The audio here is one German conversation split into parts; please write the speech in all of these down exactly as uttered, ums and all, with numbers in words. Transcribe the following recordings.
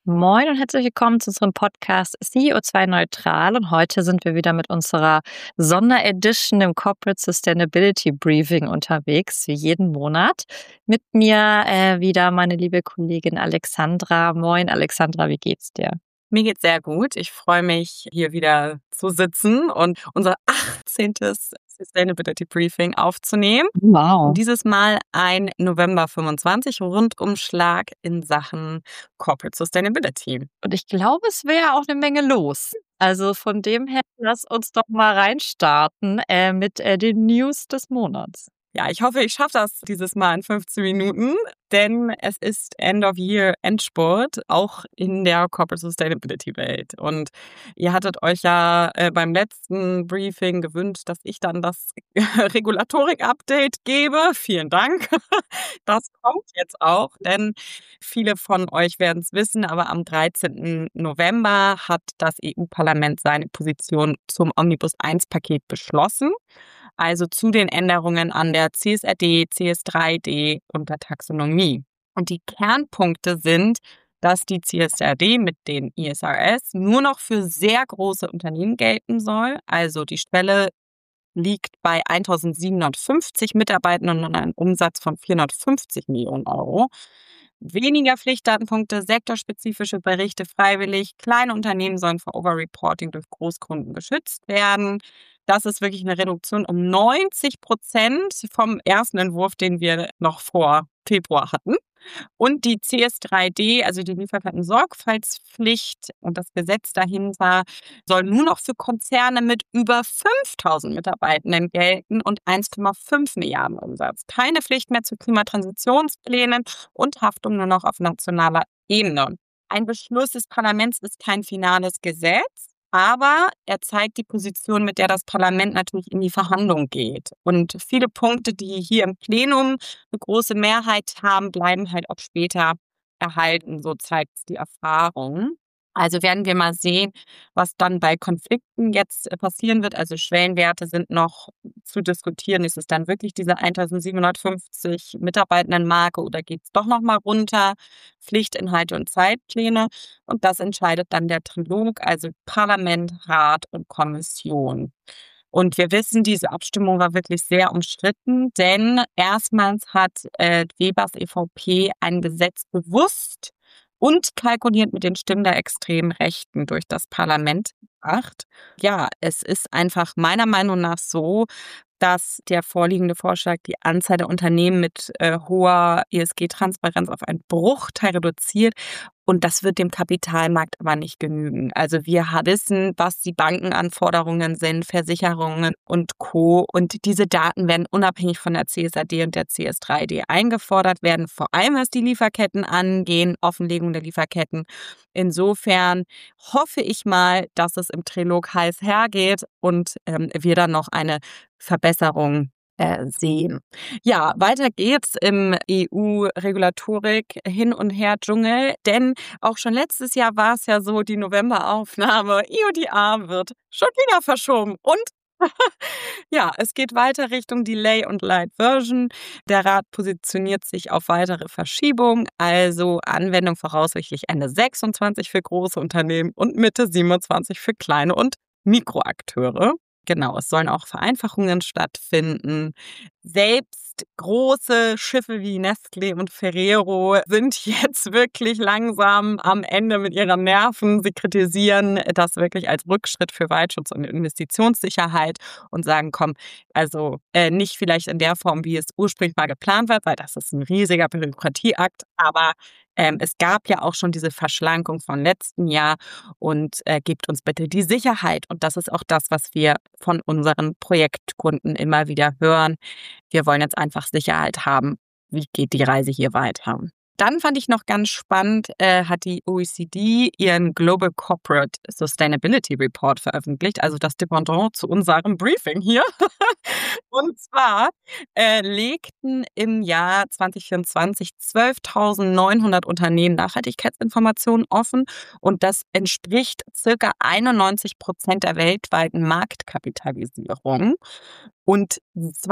Moin und herzlich willkommen zu unserem Podcast C O zwei Neutral. Und heute sind wir wieder mit unserer Sonderedition im Corporate Sustainability Briefing unterwegs, wie jeden Monat. Mit mir äh, wieder meine liebe Kollegin Alexandra. Moin Alexandra, wie geht's dir? Mir geht's sehr gut. Ich freue mich, hier wieder zu sitzen und unser achtzehntes Sustainability Briefing aufzunehmen. Wow. Und dieses Mal ein November fünfundzwanzig Rundumschlag in Sachen Corporate Sustainability. Und ich glaube, es wäre auch eine Menge los. Also von dem her, lass uns doch mal reinstarten äh, mit äh, den News des Monats. Ja, ich hoffe, ich schaffe das dieses Mal in fünfzehn Minuten, denn es ist End-of-Year-Endspurt, auch in der Corporate Sustainability-Welt. Und ihr hattet euch ja äh, beim letzten Briefing gewünscht, dass ich dann das Regulatorik-Update gebe. Vielen Dank. Das kommt jetzt auch, denn viele von euch werden es wissen, aber am dreizehnten November hat das E U-Parlament seine Position zum Omnibus eins Paket beschlossen. Also zu den Änderungen an der C S R D, C S drei D und der Taxonomie. Und die Kernpunkte sind, dass die C S R D mit den I S R S nur noch für sehr große Unternehmen gelten soll. Also die Schwelle liegt bei eintausendsiebenhundertfünfzig Mitarbeitenden und einem Umsatz von vierhundertfünfzig Millionen Euro. Weniger Pflichtdatenpunkte, sektorspezifische Berichte freiwillig. Kleine Unternehmen sollen vor Overreporting durch Großkunden geschützt werden. Das ist wirklich eine Reduktion um neunzig Prozent vom ersten Entwurf, den wir noch vor Februar hatten. Und die C S drei D, also die Lieferketten-Sorgfaltspflicht und das Gesetz dahinter, soll nur noch für Konzerne mit über fünftausend Mitarbeitenden gelten und eins Komma fünf Milliarden Umsatz. Keine Pflicht mehr zu Klimatransitionsplänen und Haftung nur noch auf nationaler Ebene. Ein Beschluss des Parlaments ist kein finales Gesetz, aber er zeigt die Position, mit der das Parlament natürlich in die Verhandlung geht. Und viele Punkte, die hier im Plenum eine große Mehrheit haben, bleiben halt auch später erhalten. So zeigt es die Erfahrung. Also werden wir mal sehen, was dann bei Konflikten jetzt passieren wird. Also Schwellenwerte sind noch zu diskutieren. Ist es dann wirklich diese eintausendsiebenhundertfünfzig Mitarbeitenden-Marke oder geht es doch noch mal runter? Pflichtinhalte und Zeitpläne. Und das entscheidet dann der Trilog, also Parlament, Rat und Kommission. Und wir wissen, diese Abstimmung war wirklich sehr umstritten, denn erstmals hat äh, Webers E V P ein Gesetz bewusst und kalkuliert mit den Stimmen der extremen Rechten durch das Parlament gebracht. Ja, es ist einfach meiner Meinung nach so, dass der vorliegende Vorschlag die Anzahl der Unternehmen mit äh, hoher E S G-Transparenz auf einen Bruchteil reduziert. Und das wird dem Kapitalmarkt aber nicht genügen. Also wir wissen, was die Bankenanforderungen sind, Versicherungen und Co. Und diese Daten werden unabhängig von der C S R D und der C S drei D eingefordert werden, vor allem was die Lieferketten angehen, Offenlegung der Lieferketten. Insofern hoffe ich mal, dass es im Trilog heiß hergeht und ähm, wir dann noch eine Verbesserung äh, sehen. Ja, weiter geht's im E U-Regulatorik hin und her Dschungel, denn auch schon letztes Jahr war es ja so, die Novemberaufnahme E U D R wird schon wieder verschoben und ja, es geht weiter Richtung Delay und Light Version. Der Rat positioniert sich auf weitere Verschiebung, also Anwendung voraussichtlich Ende sechsundzwanzig für große Unternehmen und Mitte siebenundzwanzig für kleine und Mikroakteure. Genau, es sollen auch Vereinfachungen stattfinden. Selbst große Schiffe wie Nestlé und Ferrero sind jetzt wirklich langsam am Ende mit ihren Nerven. Sie kritisieren das wirklich als Rückschritt für Weitschutz und Investitionssicherheit und sagen, komm, also äh, nicht vielleicht in der Form, wie es ursprünglich mal geplant war, weil das ist ein riesiger Bürokratieakt, aber ähm, es gab ja auch schon diese Verschlankung von letzten Jahr und äh, gebt uns bitte die Sicherheit. Und das ist auch das, was wir von unseren Projektkunden immer wieder hören. Wir wollen jetzt einfach Sicherheit haben. Wie geht die Reise hier weiter? Dann fand ich noch ganz spannend, äh, hat die O E C D ihren Global Corporate Sustainability Report veröffentlicht, also das Dependant zu unserem Briefing hier. Und zwar äh, legten im Jahr zwanzig vierundzwanzig zwölftausendneunhundert Unternehmen Nachhaltigkeitsinformationen offen und das entspricht circa einundneunzig Prozent der weltweiten Marktkapitalisierung. Und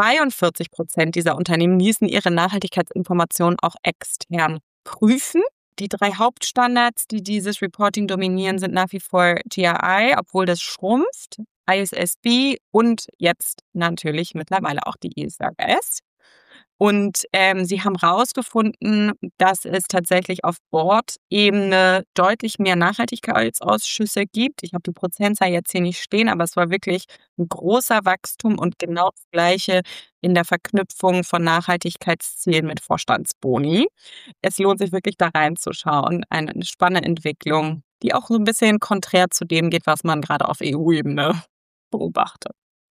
zweiundvierzig Prozent dieser Unternehmen ließen ihre Nachhaltigkeitsinformationen auch extern prüfen. Die drei Hauptstandards, die dieses Reporting dominieren, sind nach wie vor G R I, obwohl das schrumpft, I S S B und jetzt natürlich mittlerweile auch die I S R S. Und ähm, sie haben herausgefunden, dass es tatsächlich auf Board-Ebene deutlich mehr Nachhaltigkeitsausschüsse gibt. Ich habe die Prozentzahl jetzt hier nicht stehen, aber es war wirklich ein großer Wachstum und genau das Gleiche in der Verknüpfung von Nachhaltigkeitszielen mit Vorstandsboni. Es lohnt sich wirklich da reinzuschauen. Eine spannende Entwicklung, die auch so ein bisschen konträr zu dem geht, was man gerade auf E U-Ebene beobachtet.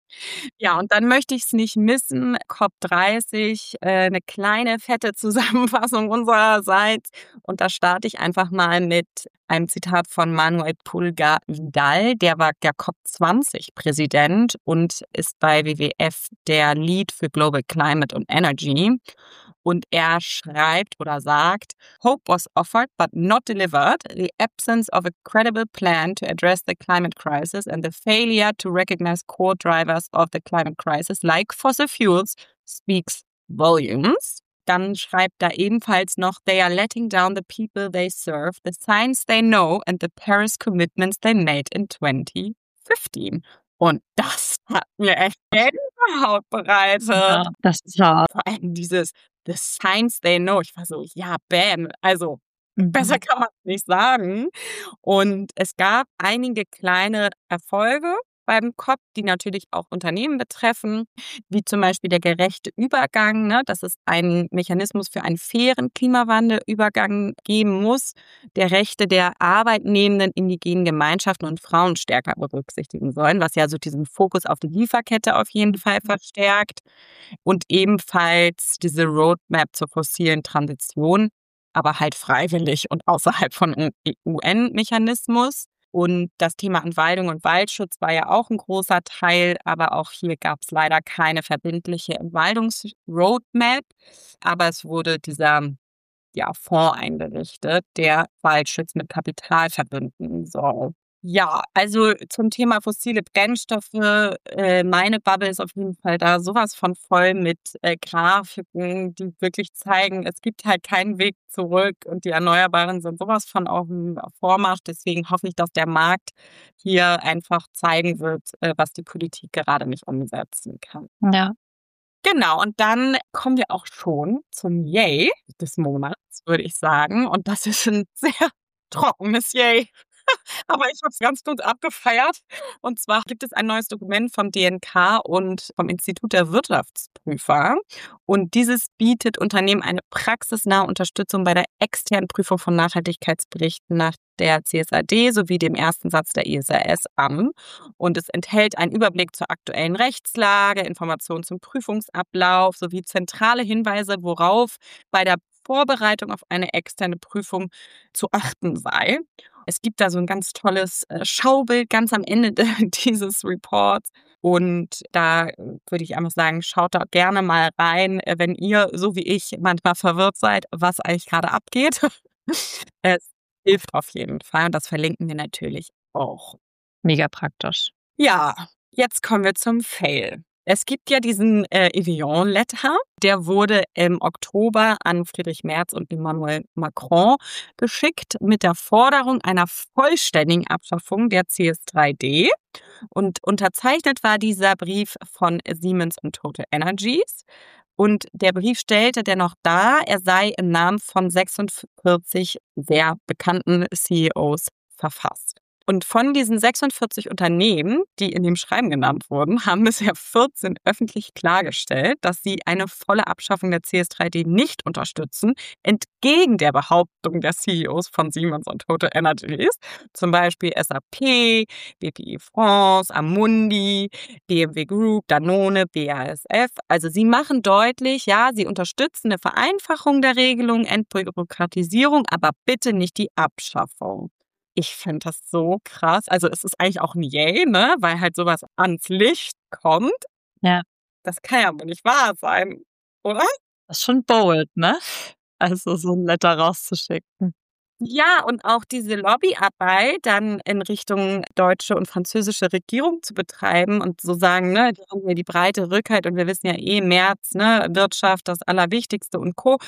Ja, und dann möchte ich's nicht missen. COP dreißig, äh, 'ne kleine fette Zusammenfassung unsererseits. Und da starte ich einfach mal mit einem Zitat von Manuel Pulgar Vidal. Der war ja COP zwanzig Präsident und ist bei W W F der Lead für Global Climate und Energy. Und er schreibt oder sagt, Hope was offered but not delivered. The absence of a credible plan to address the climate crisis and the failure to recognize core drivers of the climate crisis, like fossil fuels, speaks volumes. Dann schreibt er ebenfalls noch, they are letting down the people they serve, the science they know and the Paris commitments they made in twenty fifteen. Und das hat mir echt Gänsehaut bereitet. Ja, das ist hart. Vor allem dieses The Science They Know. Ich war so, ja, bam. Also, Mhm. besser kann man es nicht sagen. Und es gab einige kleine Erfolge beim COP, die natürlich auch Unternehmen betreffen, wie zum Beispiel der gerechte Übergang, ne, dass es einen Mechanismus für einen fairen Klimawandelübergang geben muss, der Rechte der arbeitnehmenden indigenen Gemeinschaften und Frauen stärker berücksichtigen sollen, was ja so diesen Fokus auf die Lieferkette auf jeden Fall verstärkt. Und ebenfalls diese Roadmap zur fossilen Transition, aber halt freiwillig und außerhalb von einem U N-Mechanismus. Und das Thema Entwaldung und Waldschutz war ja auch ein großer Teil, aber auch hier gab es leider keine verbindliche Entwaldungsroadmap. Aber es wurde dieser ja, Fonds eingerichtet, der Waldschutz mit Kapital verbinden soll. Ja, also zum Thema fossile Brennstoffe, äh, meine Bubble ist auf jeden Fall da sowas von voll mit äh, Grafiken, die wirklich zeigen, es gibt halt keinen Weg zurück und die Erneuerbaren sind sowas von auf dem Vormarsch. Deswegen hoffe ich, dass der Markt hier einfach zeigen wird, äh, was die Politik gerade nicht umsetzen kann. Ja. Genau, und dann kommen wir auch schon zum Yay des Monats, würde ich sagen. Und das ist ein sehr trockenes Yay. Aber ich habe es ganz kurz abgefeiert. Und zwar gibt es ein neues Dokument vom D N K und vom Institut der Wirtschaftsprüfer. Und dieses bietet Unternehmen eine praxisnahe Unterstützung bei der externen Prüfung von Nachhaltigkeitsberichten nach der C S R D sowie dem ersten Satz der I S R S an. Und es enthält einen Überblick zur aktuellen Rechtslage, Informationen zum Prüfungsablauf sowie zentrale Hinweise, worauf bei der Vorbereitung auf eine externe Prüfung zu achten sei. Es gibt da so ein ganz tolles äh, Schaubild ganz am Ende dieses Reports. Und da äh, würde ich einfach sagen, schaut da gerne mal rein, äh, wenn ihr, so wie ich, manchmal verwirrt seid, was eigentlich gerade abgeht. Es hilft auf jeden Fall und das verlinken wir natürlich auch. Mega praktisch. Ja, jetzt kommen wir zum Fail. Es gibt ja diesen äh, Evian-Letter, der wurde im Oktober an Friedrich Merz und Emmanuel Macron geschickt mit der Forderung einer vollständigen Abschaffung der C S drei D. Und unterzeichnet war dieser Brief von Siemens und Total Energies. Und der Brief stellte dennoch dar, er sei im Namen von sechsundvierzig sehr bekannten C E Os verfasst. Und von diesen sechsundvierzig Unternehmen, die in dem Schreiben genannt wurden, haben bisher vierzehn öffentlich klargestellt, dass sie eine volle Abschaffung der C S drei D nicht unterstützen, entgegen der Behauptung der C E Os von Siemens und Total Energies. Zum Beispiel S A P, B P I France, Amundi, B M W Group, Danone, B A S F. Also sie machen deutlich, ja, sie unterstützen eine Vereinfachung der Regelung, Entbürokratisierung, aber bitte nicht die Abschaffung. Ich finde das so krass. Also es ist eigentlich auch ein Yay, ne? Weil halt sowas ans Licht kommt. Ja. Das kann ja wohl nicht wahr sein, oder? Das ist schon bold, ne? Also so ein Letter rauszuschicken. Ja, und auch diese Lobbyarbeit dann in Richtung deutsche und französische Regierung zu betreiben und so sagen, ne, die haben ja die breite Rückhalt und wir wissen ja eh, März, ne, Wirtschaft, das Allerwichtigste und Co.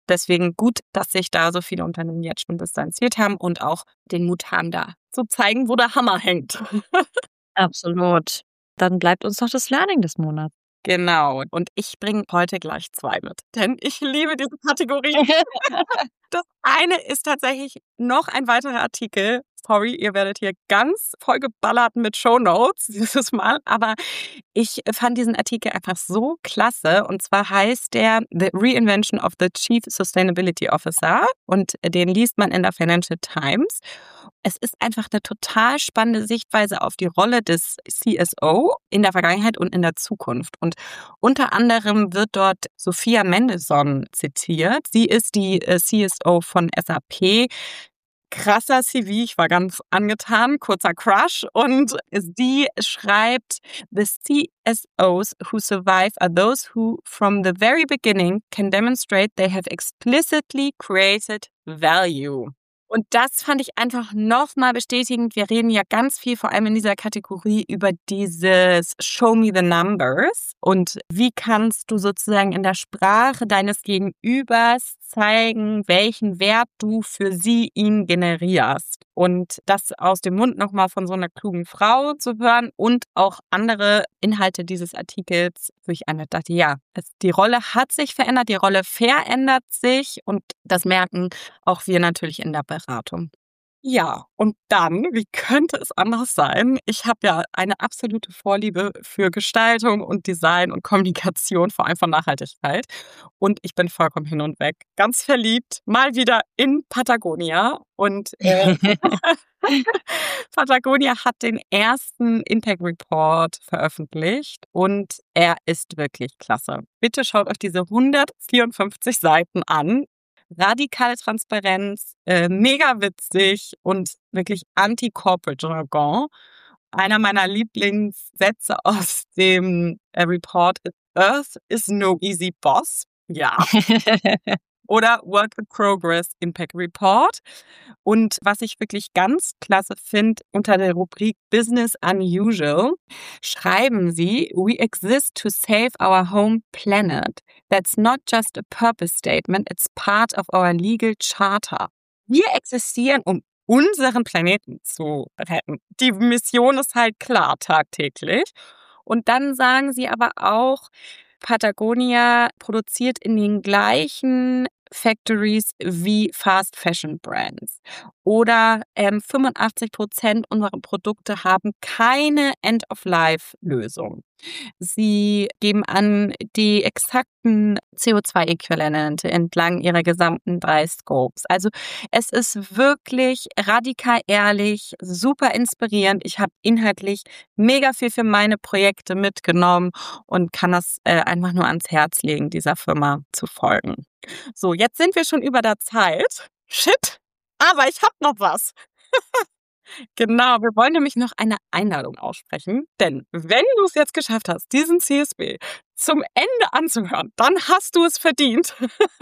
deswegen gut, dass sich da so viele Unternehmen jetzt schon distanziert haben und auch den Mut haben, da zu zeigen, wo der Hammer hängt. Absolut. Dann bleibt uns noch das Learning des Monats. Genau. Und ich bringe heute gleich zwei mit, denn ich liebe diese Kategorie. Das eine ist tatsächlich noch ein weiterer Artikel. Sorry, ihr werdet hier ganz vollgeballert mit Shownotes dieses Mal, aber ich fand diesen Artikel einfach so klasse. Und zwar heißt der The Reinvention of the Chief Sustainability Officer und den liest man in der Financial Times. Es ist einfach eine total spannende Sichtweise auf die Rolle des C S O in der Vergangenheit und in der Zukunft. Und unter anderem wird dort Sophia Mendelssohn zitiert. Sie ist die C S O von S A P. Krasser C V, ich war ganz angetan, kurzer Crush. Und sie schreibt, The C S Os who survive are those who from the very beginning can demonstrate they have explicitly created value. Und das fand ich einfach nochmal bestätigend. Wir reden ja ganz viel, vor allem in dieser Kategorie, über dieses Show me the numbers. Und wie kannst du sozusagen in der Sprache deines Gegenübers zeigen, welchen Wert du für sie, ihn generierst. Und das aus dem Mund nochmal von so einer klugen Frau zu hören und auch andere Inhalte dieses Artikels, wo ich einfach dachte, ja, es, die Rolle hat sich verändert, die Rolle verändert sich und das merken auch wir natürlich in der Beratung. Ja, und dann, wie könnte es anders sein? Ich habe ja eine absolute Vorliebe für Gestaltung und Design und Kommunikation, vor allem von Nachhaltigkeit. Und ich bin vollkommen hin und weg. Ganz verliebt, mal wieder in Patagonia. Und äh, Patagonia hat den ersten Impact Report veröffentlicht und er ist wirklich klasse. Bitte schaut euch diese hundertvierundfünfzig Seiten an. Radikale Transparenz, äh, mega witzig und wirklich anti-corporate Jargon. Einer meiner Lieblingssätze aus dem äh, Report ist Earth is no easy boss. Ja. Oder Work in Progress Impact Report. Und was ich wirklich ganz klasse finde, unter der Rubrik Business Unusual schreiben sie, We exist to save our home planet. That's not just a purpose statement, it's part of our legal charter. Wir existieren, um unseren Planeten zu retten. Die Mission ist halt klar tagtäglich. Und dann sagen sie aber auch, Patagonia produziert in den gleichen Factories wie Fast Fashion Brands. Oder ähm, fünfundachtzig Prozent unserer Produkte haben keine End-of-Life-Lösung. Sie geben an, die exakten C O zwei Äquivalente entlang ihrer gesamten drei Scopes. Also es ist wirklich radikal ehrlich, super inspirierend. Ich habe inhaltlich mega viel für meine Projekte mitgenommen und kann das äh, einfach nur ans Herz legen, dieser Firma zu folgen. So, jetzt sind wir schon über der Zeit. Shit, aber ich habe noch was. Genau, wir wollen nämlich noch eine Einladung aussprechen, denn wenn du es jetzt geschafft hast, diesen C S B zum Ende anzuhören, dann hast du es verdient,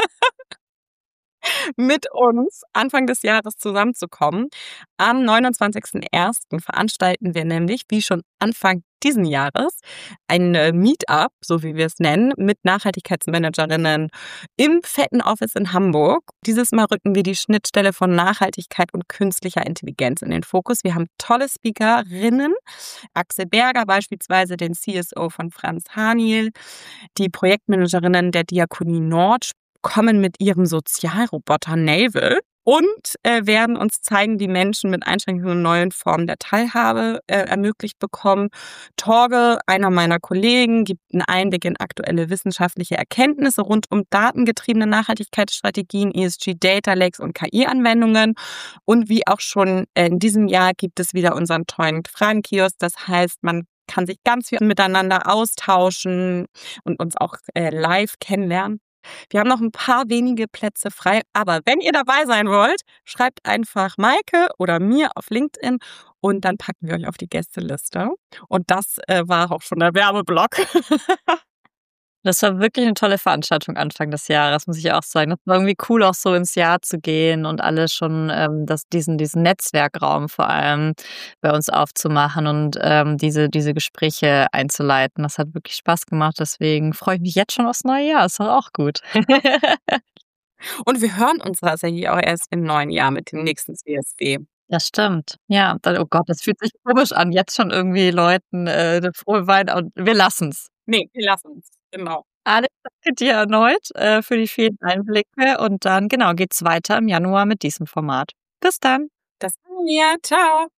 mit uns Anfang des Jahres zusammenzukommen. Am neunundzwanzigsten ersten veranstalten wir nämlich, wie schon Anfang diesen Jahres, ein Meetup, so wie wir es nennen, mit Nachhaltigkeitsmanagerinnen im fetten Office in Hamburg. Dieses Mal rücken wir die Schnittstelle von Nachhaltigkeit und künstlicher Intelligenz in den Fokus. Wir haben tolle Speakerinnen, Axel Berger beispielsweise, den C S O von Franz Haniel, die Projektmanagerinnen der Diakonie Nord kommen mit ihrem Sozialroboter Navel und äh, werden uns zeigen, wie Menschen mit Einschränkungen und neuen Formen der Teilhabe äh, ermöglicht bekommen. Torge, einer meiner Kollegen, gibt einen Einblick in aktuelle wissenschaftliche Erkenntnisse rund um datengetriebene Nachhaltigkeitsstrategien, E S G Data Lakes und K I-Anwendungen. Und wie auch schon äh, in diesem Jahr gibt es wieder unseren tollen Fragenkiosk. Das heißt, man kann sich ganz viel miteinander austauschen und uns auch äh, live kennenlernen. Wir haben noch ein paar wenige Plätze frei, aber wenn ihr dabei sein wollt, schreibt einfach Maike oder mir auf LinkedIn und dann packen wir euch auf die Gästeliste. Und das äh, war auch schon der Werbeblock. Das war wirklich eine tolle Veranstaltung Anfang des Jahres, muss ich auch sagen. Das war irgendwie cool, auch so ins Jahr zu gehen und alle schon ähm, das, diesen, diesen Netzwerkraum vor allem bei uns aufzumachen und ähm, diese, diese Gespräche einzuleiten. Das hat wirklich Spaß gemacht. Deswegen freue ich mich jetzt schon aufs neue Jahr. Ist doch auch gut. Und wir hören uns tatsächlich auch erst im neuen Jahr mit dem nächsten C S D. Das stimmt. Ja, dann oh Gott, das fühlt sich komisch an, jetzt schon irgendwie Leuten, äh, 'ne frohe Weihn und wir lassen's. Ne, wir lassen's, genau. Alex, danke dir erneut, äh, für die vielen Einblicke und dann, genau, geht's weiter im Januar mit diesem Format. Bis dann. Das machen wir. Tschau.